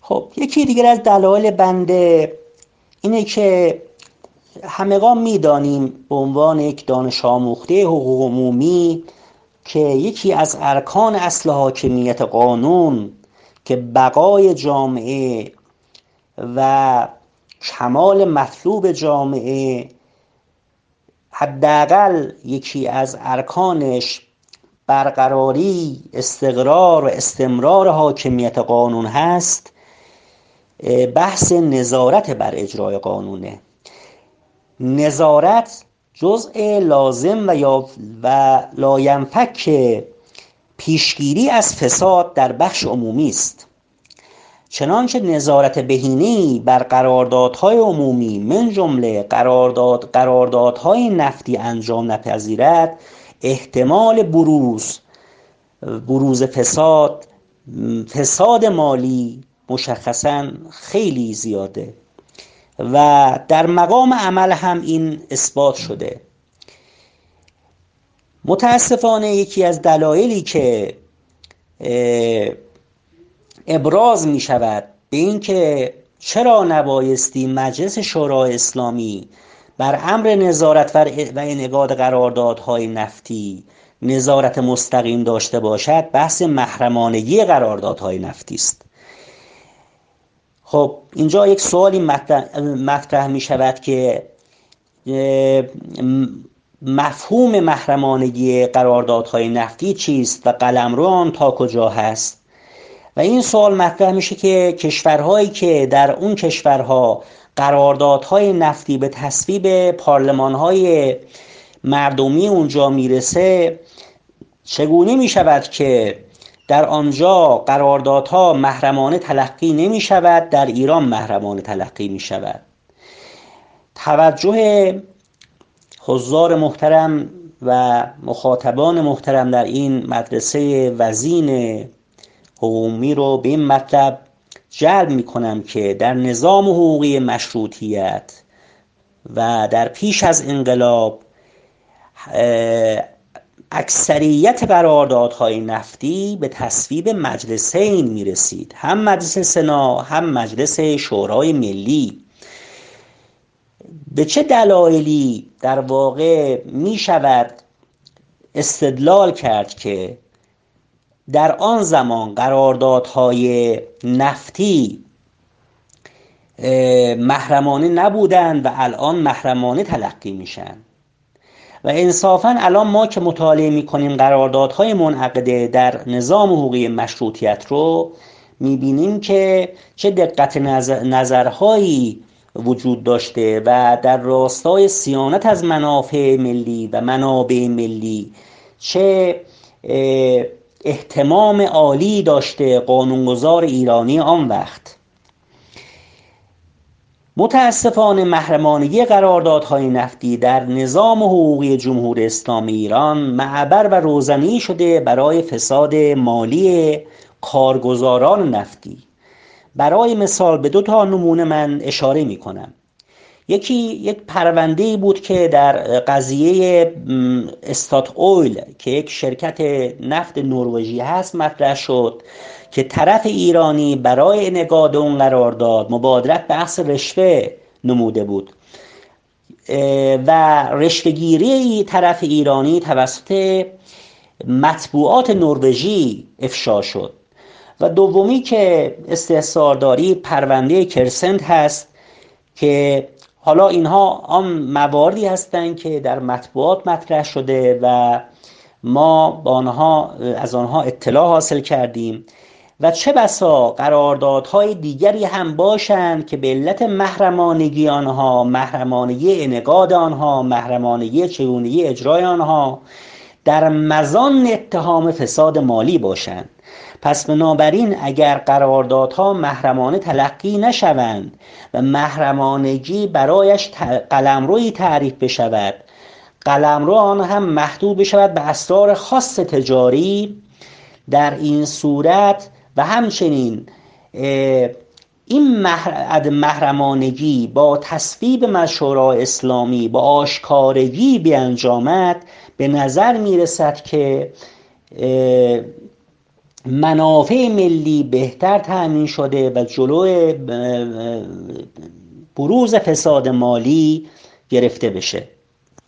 خب یکی دیگر از دلایل بنده اینه که همگان میدانیم به عنوان یک دانش آموخته حقوق عمومی که یکی از ارکان اصل حاکمیت قانون که بقای جامعه و کمال مطلوب جامعه، حداقل یکی از ارکانش برقراری، استقرار و استمرار حاکمیت قانون هست، بحث نظارت بر اجرای قانونه. نظارت جزء لازم و لاینفک پیشگیری از فساد در بخش عمومی است. چنانچه نظارت بهینه‌ای بر قراردادهای عمومی من جمله قراردادهای نفتی انجام نپذیرد، احتمال بروز فساد مالی مشخصاً خیلی زیاده و در مقام عمل هم این اثبات شده. متاسفانه یکی از دلایلی که ابراز می شود به این که چرا نبایستی مجلس شورای اسلامی بر امر نظارت و انعقاد قراردادهای نفتی نظارت مستقیم داشته باشد، بحث محرمانگی قراردادهای نفتی است. خب اینجا یک سوالی مطرح می شود که مفهوم محرمانگی قراردادهای نفتی چیست و قلمرو آن تا کجا هست؟ و این سوال مطرح میشه که کشورهایی که در اون کشورها قراردادهای نفتی به تصویب پارلمانهای مردمی اونجا میرسه، چگونه میشود که در آنجا قراردادها محرمانه تلقی نمی شود، در ایران محرمانه تلقی می شود؟ توجه حضار محترم و مخاطبان محترم در این مدرسه وزین حقوقی رو به این مطلب جلب می کنم که در نظام حقوقی مشروطیت و در پیش از انقلاب اکثریت قراردادهای نفتی به تصویب مجلسین می رسید، هم مجلس سنا هم مجلس شورای ملی. به چه دلایلی در واقع می شود استدلال کرد که در آن زمان قراردادهای نفتی محرمانه نبودند و الان محرمانه تلقی میشن؟ و انصافاً الان ما که مطالعه میکنیم قراردادهای منعقده در نظام حقوقی مشروطیت رو میبینیم که چه دقت نظرهایی وجود داشته و در راستای صیانت از منافع ملی و منابع ملی چه اهتمام عالی داشته قانونگذار ایرانی آن وقت. متاسفانه محرمانگی قراردادهای نفتی در نظام حقوقی جمهوری اسلامی ایران معبر و روزنی شده برای فساد مالی کارگزاران نفتی. برای مثال به 2 نمونه من اشاره می کنم. یک پرونده بود که در قضیه استات اویل که یک شرکت نفت نروژی هست مطرح شد که طرف ایرانی برای انعقاد اون قرارداد مبادرت به اخذ رشوه نموده بود و رشوه‌گیری طرف ایرانی توسط مطبوعات نروژی افشا شد. و دومی که استحضارداری پرونده کرسنت هست که حالا اینها آن مواردی هستند که در مطبوعات مطرح شده و ما از آنها اطلاع حاصل کردیم و چه بسا قراردادهای دیگری هم باشند که به علت محرمانگی آنها، محرمانگی انعقاد آنها، محرمانگی چگونگی اجرای آنها در مظان اتهام فساد مالی باشند. پس بنابراین اگر قراردادها محرمانه تلقی نشوند و محرمانگی برایش قلمرویی تعریف بشود، قلمرو آن هم محدود بشود به اسرار خاص تجاری، در این صورت و همچنین این محرمانگی با تصویب شورای اسلامی با آشکارگی بیانجامد، به نظر میرسد که منافع ملی بهتر تأمین شده و جلوی بروز فساد مالی گرفته بشه.